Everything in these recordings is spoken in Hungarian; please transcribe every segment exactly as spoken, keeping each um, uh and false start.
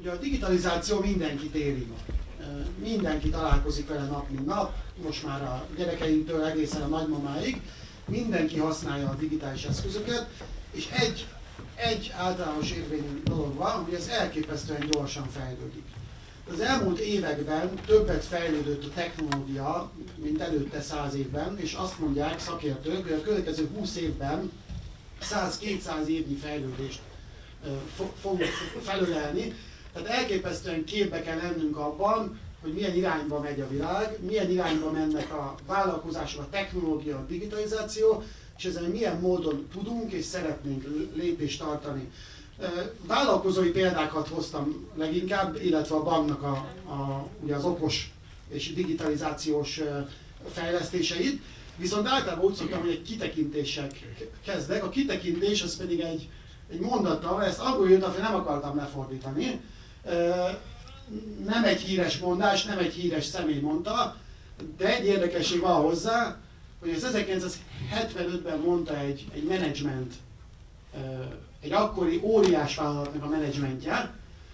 Ugye a digitalizáció mindenkit érint. Mindenki találkozik vele nap mint nap, most már a gyerekeinktől egészen a nagymamáig. Mindenki használja a digitális eszközöket, és egy, egy általános érvényű dolog van, hogy ez elképesztően gyorsan fejlődik. Az elmúlt években többet fejlődött a technológia, mint előtte száz évben, és azt mondják szakértők, hogy a következő húsz évben száz-kétszáz évnyi fejlődést fog felölelni. Tehát elképesztően képbe kell lennünk abban, hogy milyen irányba megy a világ, milyen irányba mennek a vállalkozások, a technológia, a digitalizáció, és ezen milyen módon tudunk és szeretnénk lépést tartani. Vállalkozói példákat hoztam leginkább, illetve a banknak a, a, ugye az okos és digitalizációs fejlesztéseit, viszont általában úgy szoktam, hogy egy kitekintéssel kezdek. A kitekintés az pedig egy, egy mondattal, ezt angolul írtam, nem akartam lefordítani. Nem egy híres mondás, nem egy híres személy mondta, de egy érdekesség van hozzá, hogy az ezerkilencszázhetvenötben mondta egy, egy menedzsment, egy akkori óriás vállalatnak a menedzsmentje,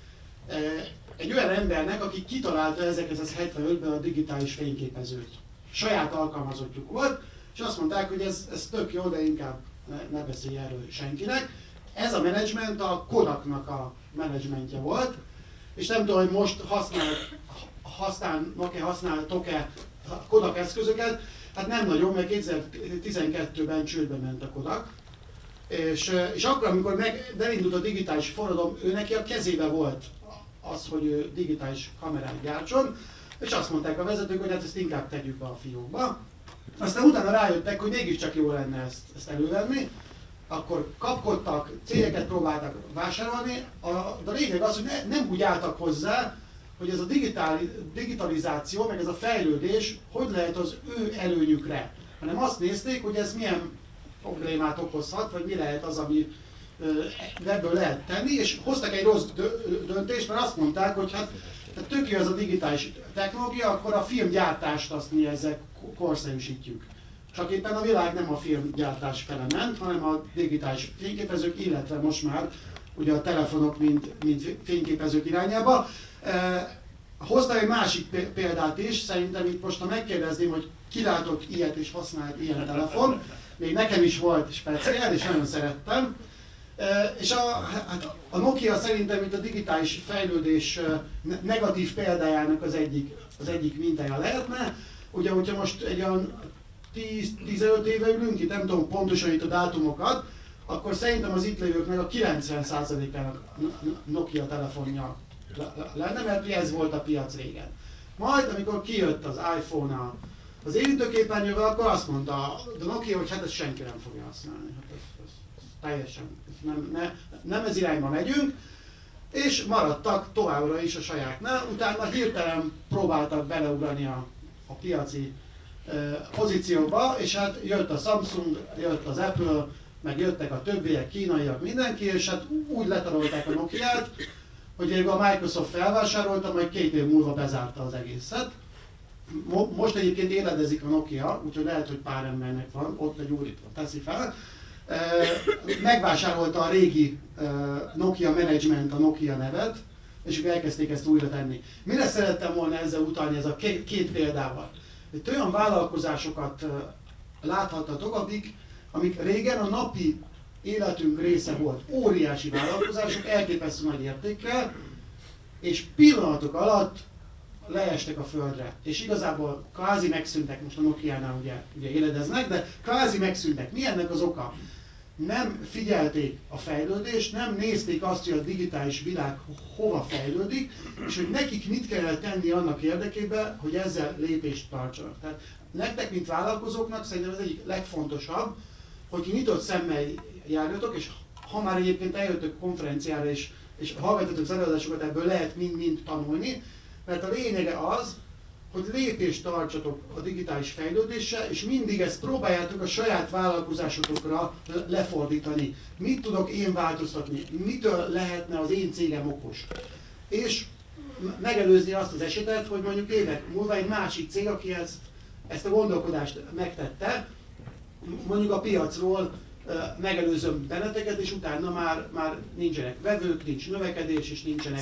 egy olyan embernek, aki kitalálta ezerkilencszázhetvenötben a digitális fényképezőt. Saját alkalmazottjuk volt, és azt mondták, hogy ez, ez tök jó, de inkább ne, ne beszélj erről senkinek. Ez a menedzsment a Kodaknak a menedzsmentje volt, és nem tudom, hogy most használ, használnak-e, használtok-e Kodak eszközöket, hát nem nagyon, mert kétezer-tizenkettőben csődbe ment a Kodak. És, és akkor, amikor meg, elindult a digitális forradalom, ő neki a kezébe volt az, hogy ő digitális kamerát gyártson, és azt mondták a vezetők, hogy hát ezt inkább tegyük be a fiókba. Aztán utána rájöttek, hogy mégiscsak jó lenne ezt, ezt elővenni, akkor kapkodtak, cégeket próbáltak vásárolni, a, de a lényeg az, hogy ne, nem úgy álltak hozzá, hogy ez a digitál, digitalizáció, meg ez a fejlődés, hogy lehet az ő előnyükre, hanem azt nézték, hogy ez milyen problémát okozhat, vagy mi lehet az, ami ebből lehet tenni, és hoztak egy rossz döntést, mert azt mondták, hogy hát tök jó ez a digitális technológia, akkor a filmgyártást azt mi ezzel korszerűsítjük. Csak éppen a világ nem a filmgyártás fele ment, hanem a digitális fényképezők, illetve most már ugye a telefonok, mint, mint fényképezők irányába. Hoztam egy másik példát is, szerintem itt most ha megkérdezném, hogy ki látott ilyet és használt ilyen telefon, még nekem is volt speciál, és nagyon szerettem. És a, hát a Nokia szerintem itt a digitális fejlődés negatív példájának az egyik, az egyik mintája lehetne. Ugye, hogyha most egy olyan tíz-tizenöt éve ülünk itt, nem tudom pontosan itt a dátumokat, akkor szerintem az itt lévőknek a kilencven százalékának Nokia telefonja lenne, mert ez volt a piac régen. Majd, amikor kijött az iPhone az érintőképernyővel, akkor azt mondta a Nokia, hogy hát ezt senki nem fogja használni. Hát ez, ez, ez teljesen, nem, ne, nem ez irányba megyünk, és maradtak továbbra is a sajátnál. Utána hirtelen próbáltak beleugrani a, a piaci uh, pozícióba, és hát jött a Samsung, jött az Apple, meg jöttek a többiek, kínaiak, mindenki, és hát úgy letarolták a Nokiát, hogy végül a Microsoft felvásárolta, majd két év múlva bezárta az egészet. Most egyébként éledezik a Nokia, úgyhogy lehet, hogy pár embernek van, ott egy úr teszi fel. Megvásárolta a régi Nokia Management a Nokia nevet, és ők elkezdték ezt újra tenni. Mire szerettem volna ezzel utalni, ez a két, két példával? Itt olyan vállalkozásokat láthattatok, amik, amik régen a napi életünk része volt. Óriási vállalkozások, elképesztő nagy értékkel, és pillanatok alatt leestek a földre. És igazából kvázi megszűntek, most a Nokiánál ugye, ugye éledeznek, de kvázi megszűntek. Mi ennek az oka? Nem figyelték a fejlődést, nem nézték azt, hogy a digitális világ hova fejlődik, és hogy nekik mit kell tenni annak érdekében, hogy ezzel lépést tartsanak. Tehát nektek, mint vállalkozóknak szerintem az egyik legfontosabb, hogy nyitott szemmel járjatok, és ha már egyébként eljöttök konferenciára és, és hallgattatok az előadásokat, ebből lehet mind-mind tanulni, mert a lényege az, hogy lépést tartsatok a digitális fejlődéssel, és mindig ezt próbáljátok a saját vállalkozásotokra lefordítani. Mit tudok én változtatni? Mitől lehetne az én cégem okos? És megelőzni azt az esetet, hogy mondjuk évek múlva egy másik cég, aki ezt, ezt a gondolkodást megtette, mondjuk a piacról megelőzöm benneteket, és utána már, már nincsenek vevők, nincs növekedés, és nincsenek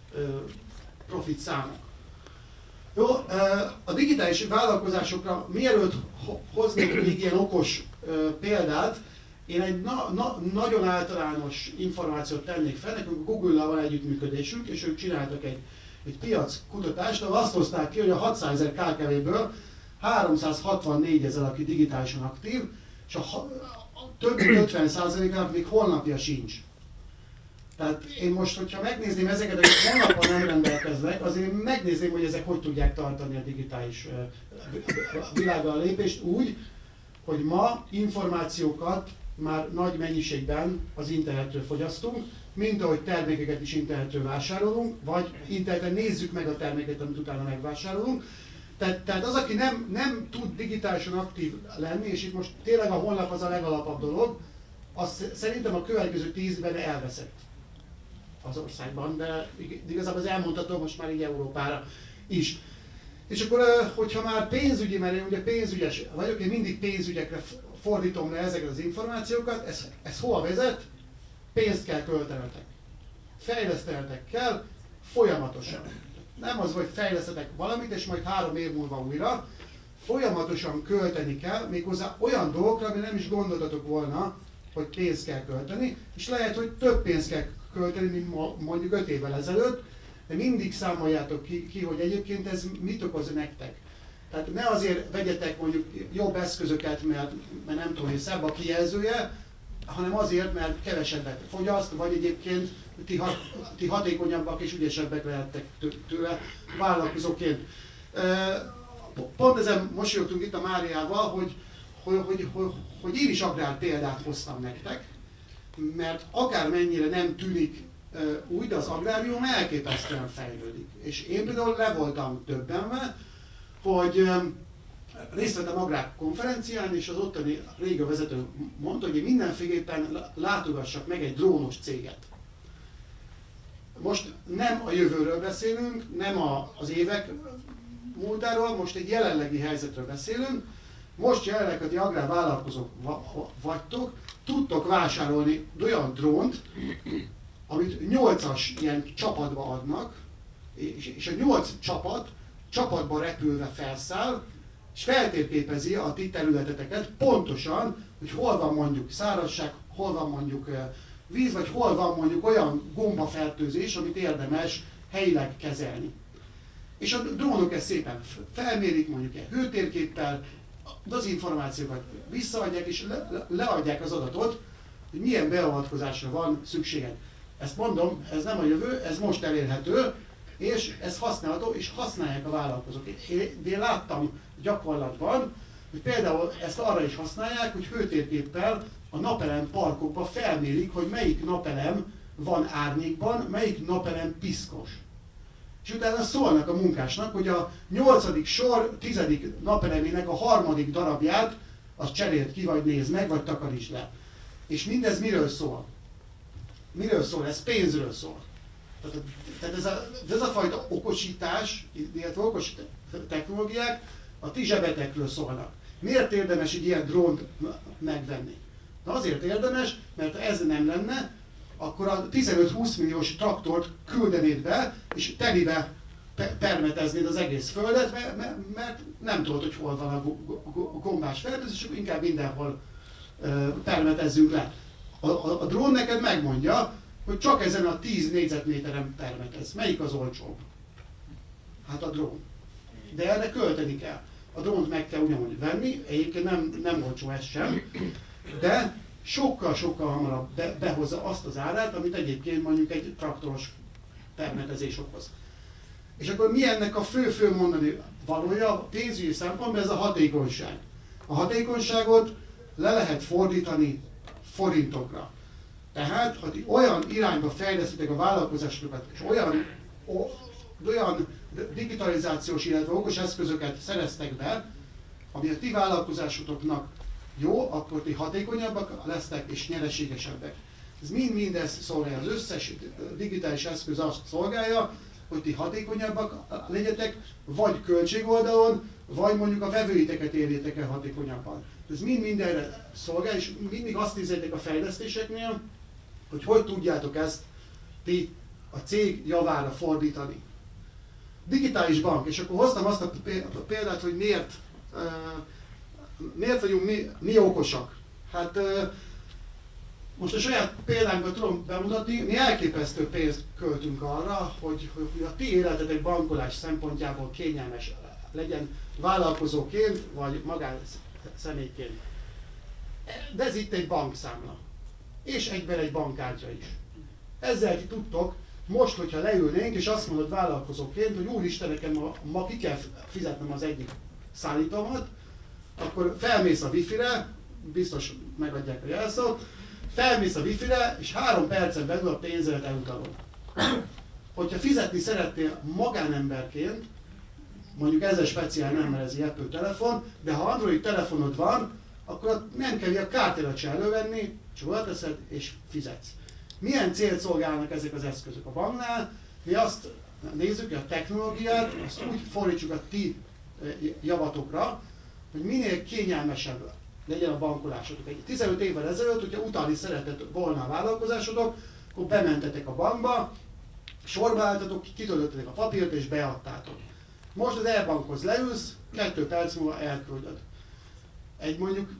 profit számok. Jó, a digitális vállalkozásokra mielőtt hoznék még ilyen okos példát, én egy na, na, nagyon általános információt tennék fel, nekünk Google-nal van együttműködésünk, és ők csináltak egy, egy piackutatást, ahol azt hozták ki, hogy a hatszázezer ká ká vé-ből háromszázhatvannégy ezer, aki digitálisan aktív, és a, a több mint ötven százalékának még honlapja sincs. Tehát én most, hogyha megnézném ezeket, akik honlapon nem rendelkeznek, azért megnézném, hogy ezek hogy tudják tartani a digitális világgal a lépést úgy, hogy ma információkat már nagy mennyiségben az internetről fogyasztunk, mint ahogy termékeket is internetről vásárolunk, vagy interneten nézzük meg a terméket, amit utána megvásárolunk. Tehát, tehát az, aki nem, nem tud digitálisan aktív lenni, és itt most tényleg a honlap az a legalapabb dolog, az szerintem a következő tíz évben elveszett az országban, de igazából az elmondható most már így Európára is. És akkor, hogyha már pénzügyi, mert én ugye pénzügyes vagyok, én mindig pénzügyekre fordítom le ezeket az információkat, ez, ez hova vezet? Pénzt kell költenetek. Fejlesztenetek kell folyamatosan. Nem az, hogy fejlesztetek valamit, és majd három év múlva újra. Folyamatosan költeni kell, méghozzá olyan dolgokra, ami nem is gondoltatok volna, hogy pénzt kell költeni, és lehet, hogy több pénzt kell költeni, mint mondjuk öt évvel ezelőtt, de mindig számoljátok ki, ki, hogy egyébként ez mit okoz nektek. Tehát ne azért vegyetek mondjuk jobb eszközöket, mert, mert nem tudom, hogy szebb a kijelzője, hanem azért, mert kevesebbet fogyaszt, vagy egyébként ti, ha, ti hatékonyabbak és ügyesebbek lehettek tőle vállalkozóként. Pont ezen mosolyogtunk itt a Máriával, hogy, hogy, hogy, hogy, hogy én is agrár példát hoztam nektek, mert akármennyire nem tűnik úgy, de az agrárium elképesztően fejlődik. És én például le voltam döbbenve, hogy részt vettem agrárkonferencián, és az ottani régi vezető mondta, hogy én mindenféleképpen látogassak meg egy drónos céget. Most nem a jövőről beszélünk, nem a, az évek múltáról, most egy jelenlegi helyzetről beszélünk. Most jelenleg, hogy agrárvállalkozók vagytok, tudtok vásárolni olyan drónt, amit nyolcas ilyen csapatba adnak, és a nyolc csapat csapatba repülve felszáll, és feltérképezi a ti területeteket pontosan, hogy hol van mondjuk szárazság, hol van mondjuk víz, vagy hol van mondjuk olyan gombafertőzés, amit érdemes helyileg kezelni. És a drónok ezt szépen felmérik, mondjuk egy hőtérképpel, az információkat visszaadják, és le, le, leadják az adatot, hogy milyen beavatkozásra van szükséged. Ezt mondom, ez nem a jövő, ez most elérhető, és ez használható, és használják a vállalkozók. Én, én láttam gyakorlatban, hogy például ezt arra is használják, hogy hőtérképpel a napelem parkokba felmérik, hogy melyik napelem van árnyékban, melyik napelem piszkos. És utána szólnak a munkásnak, hogy a nyolcadik sor, tizedik napelemének a harmadik darabját, azt cserélt ki, vagy nézd meg, vagy takarítsd le. És mindez miről szól? Miről szól? Ez pénzről szól. Tehát, tehát ez, a, ez a fajta okosítás, illetve okos technológiák a ti zsebetekről szólnak. Miért érdemes egy ilyen drónt megvenni? Na azért érdemes, mert ha ez nem lenne, akkor a tizenöt-húsz milliós traktort küldenéd be, és telibe permeteznéd az egész földet, mert, mert, mert nem tudod, hogy hol van a gombás fertőzés, és inkább mindenhol permetezzünk le. A, a, a drón neked megmondja, hogy csak ezen a tíz négyzetméteren permetez. Melyik az olcsóbb? Hát a drón. De erre költeni kell. A drónt meg kell ugyanúgy venni, egyébként nem, nem olcsó ez sem, de sokkal-sokkal hamarabb be, behozza azt az árát, amit egyébként mondjuk egy traktoros permetezés okoz. És akkor mi ennek a fő-fő mondani valója? A pénzügyi szempontból ez a hatékonyság. A hatékonyságot le lehet fordítani forintokra. Tehát, ha ti olyan irányba fejlesztitek a vállalkozásokat, és olyan, olyan digitalizációs, illetve okos eszközöket szereztek be, ami a ti vállalkozásotoknak jó, akkor ti hatékonyabbak lesztek és nyereségesebbek. Ez mind-mind ezt szolgálja. Az összes digitális eszköz azt szolgálja, hogy ti hatékonyabbak legyetek, vagy költségoldalon, vagy mondjuk a vevőiteket érjétek el hatékonyabban. Ez mind mindenre szolgál, és mindig azt nézzétek a fejlesztéseknél, hogy hogy tudjátok ezt ti a cég javára fordítani. Digitális bank, és akkor hoztam azt a példát, hogy miért, miért vagyunk mi, mi okosak. Hát most a saját példánkban tudom bemutatni, mi elképesztő pénzt költünk arra, hogy, hogy a ti életetek bankolás szempontjából kényelmes legyen vállalkozóként, vagy magánszemélyként. De ez itt egy bankszámla, és egyben egy bankkártya is. Ezzel ti tudtok, most, hogyha leülnénk, és azt mondod vállalkozóként, hogy úristen, nekem ma, ma ki kell fizetnem az egyik szállítómat, akkor felmész a wifi-re, biztos megadják a jelszót, felmész a wifi-re, és három percen belül a pénzedet elutalod. Hogyha fizetni szeretnél magánemberként, mondjuk ezzel speciál nem, mert ez egy Apple telefon, de ha Android telefonod van, akkor nem kell a kártyádat se elővenni, csak oda teszed és fizetsz. Milyen célt szolgálnak ezek az eszközök a banknál? Mi azt nézzük, hogy a technológiát, azt úgy fordítsuk a ti javatokra, hogy minél kényelmesebb legyen a bankolásotok. Egy tizenöt évvel ezelőtt, hogyha utalni szeretett volna a vállalkozásodok, akkor bementetek a bankba, sorba álltatok, kitöltöttetek a papírt és beadtátok. Most az e-bankhoz leülsz, kettő perc múlva elküldöd. Egy mondjuk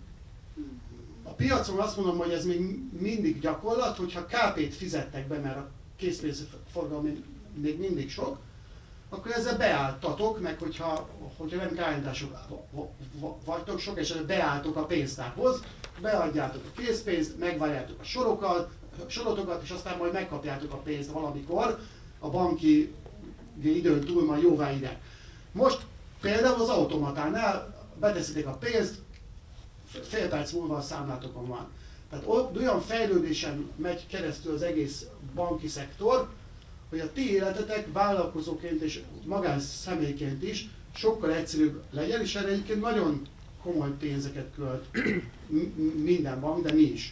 a piacon azt mondom, hogy ez még mindig gyakorlat, hogyha ká pét fizettek be, mert a készpénzforgalom még mindig sok, akkor ezzel beálltatok, meg hogyha, hogyha nem kállítások vagytok, sok esetben beálltok a pénztárhoz, beadjátok a készpénzt, megvárjátok a sorokat, sorotokat, és aztán majd megkapjátok a pénzt valamikor, a banki időn túl majd jóvá ide. Most például az automatánál beteszitek a pénzt, fél perc múlva a számlátokon van. Tehát olyan fejlődésen megy keresztül az egész banki szektor, hogy a ti életetek vállalkozóként és magánszemélyként is sokkal egyszerűbb legyen, és erre egyébként nagyon komoly pénzeket költ minden bank, de mi is.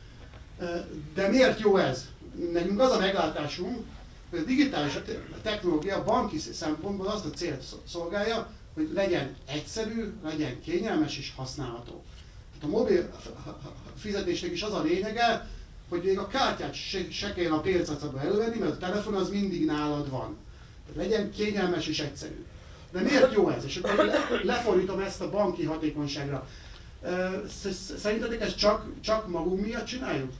De miért jó ez? Nekünk az a meglátásunk, hogy a digitális technológia a banki szempontból azt a célt szolgálja, hogy legyen egyszerű, legyen kényelmes és használható. A mobil fizetésnek is az a lényege, hogy még a kártyát se, se kelljen a pénztárcába elővenni, mert a telefon az mindig nálad van. Tehát legyen kényelmes és egyszerű. De miért jó ez? És akkor le, lefordítom ezt a banki hatékonyságra. Szerintetek ezt csak, csak magunk miatt csináljuk?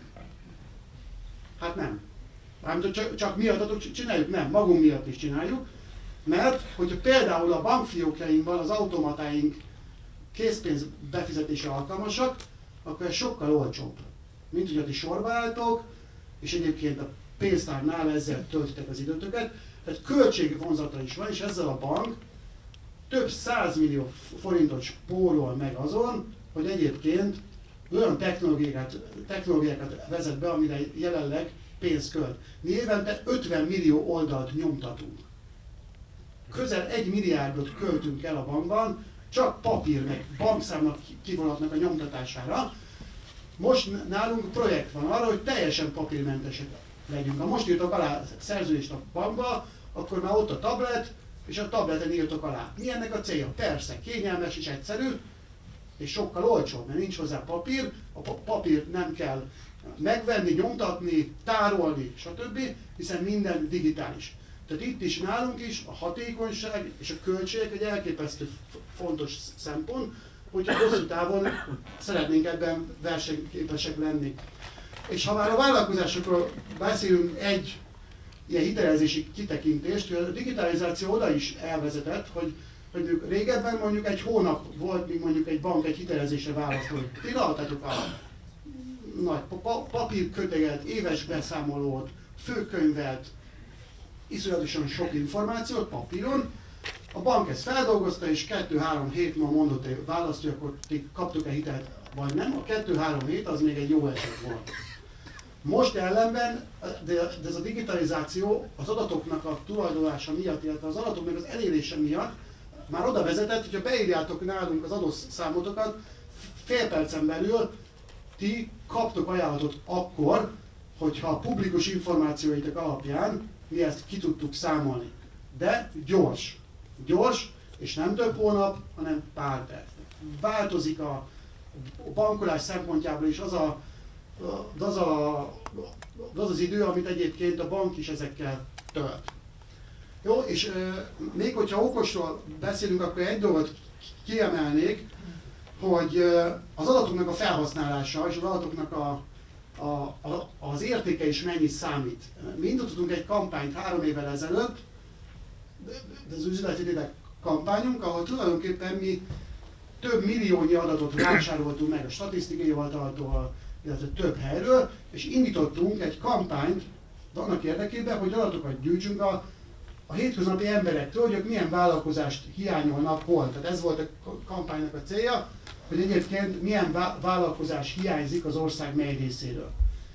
Hát nem. Mármint, csak, csak miattatok csináljuk? Nem, magunk miatt is csináljuk. Mert, hogyha például a bankfiókjainkban az automatáink készpénz befizetésre alkalmasak, akkor ez sokkal olcsóbb. Mint hogy ti sorba álltok, és egyébként a pénztárnál ezzel töltitek az időtöket. Tehát költségvonzata is van, és ezzel a bank több százmillió forintot spórol meg azon, hogy egyébként olyan technológiákat, technológiákat vezet be, amire jelenleg pénzt költ. Mi évente ötven millió oldalt nyomtatunk. Közel egy milliárdot költünk el a bankban, csak papír meg bankszámnak kivonatnak a nyomtatására. Most nálunk projekt van arra, hogy teljesen papírmentesek legyünk. Ha most írtok alá szerződést a bankba, akkor már ott a tablet, és a tableten írtok alá. Mi ennek a célja? Persze, kényelmes és egyszerű, és sokkal olcsóbb, mert nincs hozzá papír, a papírt nem kell megvenni, nyomtatni, tárolni, stb., hiszen minden digitális. Tehát itt is nálunk is a hatékonyság és a költségek egy elképesztő fontos szempont, hogyha hosszú távon szeretnénk ebben versenyképesek lenni. És ha már a vállalkozásokról beszélünk, egy ilyen hitelezési kitekintést, hogy a digitalizáció oda is elvezetett, hogy, hogy régebben mondjuk egy hónap volt, míg mondjuk egy bank egy hitelezésre válaszolt. Ti leadtátok a nagy papírköteget, éves beszámolót, főkönyvet, iszonyatosan sok információt papíron. A bank ezt feldolgozta, és kettő-három hét múlva mondott egy választ, hogy akkor ti kaptok-e hitelt, vagy nem. A kettő-három hét az még egy jó eset volt. Most ellenben, de ez a digitalizáció az adatoknak a tulajdonása miatt, illetve az adatoknak az elérése miatt már oda vezetett, hogyha beírjátok nálunk az adószámotokat, fél percen belül ti kaptok ajánlatot akkor, hogyha a publikus információitok alapján mi ezt ki tudtuk számolni. De gyors. Gyors, és nem több hónap, hanem pár perc. Változik a bankolás szempontjából is az a az, a, az az idő, amit egyébként a bank is ezekkel tölt. Jó, és e, még hogyha okosról beszélünk, akkor egy dolgot kiemelnék, hogy e, az adatoknak a felhasználása és az adatoknak a, a, a, az értéke is mennyit számít. Mi indítottunk egy kampányt három évvel ezelőtt, de az üzleti tényleg kampányunk, ahol tulajdonképpen mi több milliónyi adatot vásároltunk meg a statisztikai hivataltól, illetve több helyről, és indítottunk egy kampányt annak érdekében, hogy adatokat gyűjtsünk a, a hétköznapi emberektől, hogy ők milyen vállalkozást hiányolnak hol. Tehát ez volt a kampánynak a célja, hogy egyébként milyen vállalkozás hiányzik az ország mely részéről.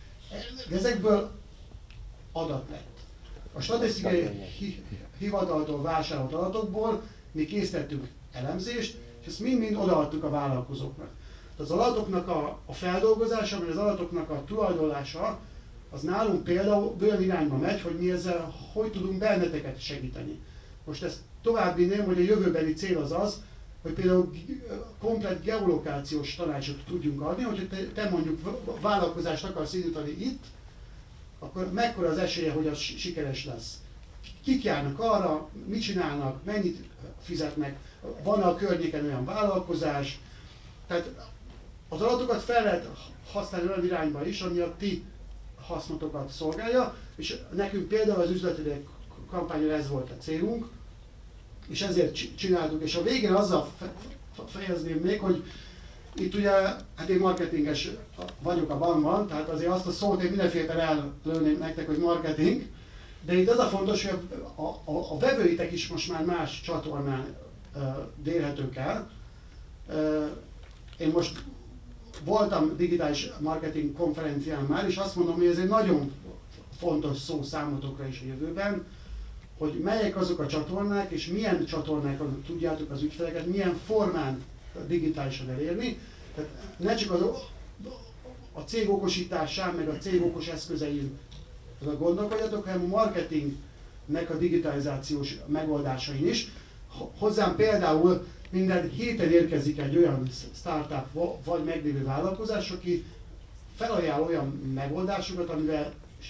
Ezekből adat lett. A statisztikai hivataltól vásárolt adatokból mi készítettünk elemzést, és ezt mind-mind odaadtuk a vállalkozóknak. Az adatoknak a, a feldolgozása, vagy az adatoknak a tulajdonlása, az nálunk például olyan irányba megy, hogy mi ezzel hogy tudunk benneteket segíteni. Most ezt tovább vinném, hogy a jövőbeli cél az az, hogy például komplett geolokációs tanácsot tudjunk adni, hogyha te, te mondjuk vállalkozást akarsz indítani itt, akkor mekkora az esélye, hogy az sikeres lesz. Kik járnak arra, mit csinálnak, mennyit fizetnek, van a környéken olyan vállalkozás. Tehát az adatokat fel lehet használni olyan irányba is, ami a ti hasznotokat szolgálja, és nekünk például az üzleti kampányon ez volt a célunk, és ezért csináltuk, és a végén azzal fejezném még, hogy itt ugye, hát én marketinges vagyok a bankban, tehát azért azt a szót én mindenféleképpen ellőném nektek, hogy marketing, de itt az a fontos, hogy a, a, a vevőitek is most már más csatornán uh, dérhetők el. Uh, én most voltam digitális marketing konferencián már, és azt mondom, hogy ez egy nagyon fontos szó számotokra is a jövőben, hogy melyek azok a csatornák, és milyen csatornákon tudjátok az ügyfeleket, milyen formán digitálisan elérni. Tehát ne csak az, a cég okosításán, meg a cég okos eszközein gondolkodjatok, hanem a marketingnek a digitalizációs megoldásain is. Hozzám például minden héten érkezik egy olyan startup vagy meglévő vállalkozás, aki felajánl olyan megoldásokat, amivel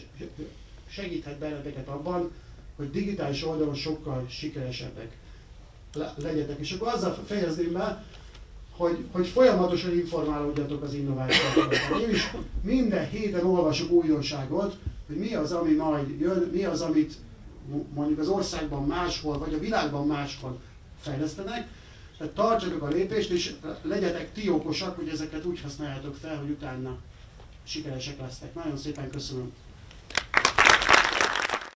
segíthet benneteket abban, hogy digitális oldalon sokkal sikeresebbek legyetek. És akkor azzal fejezném be, hogy, hogy folyamatosan informálódjatok az innovációkról. Én is minden héten olvasok újdonságot, hogy mi az, ami majd jön, mi az, amit mondjuk az országban máshol, vagy a világban máshol fejlesztenek. Tehát tartsatok a lépést, és legyetek ti okosak, hogy ezeket úgy használjátok fel, hogy utána sikeresek lesztek. Nagyon szépen köszönöm.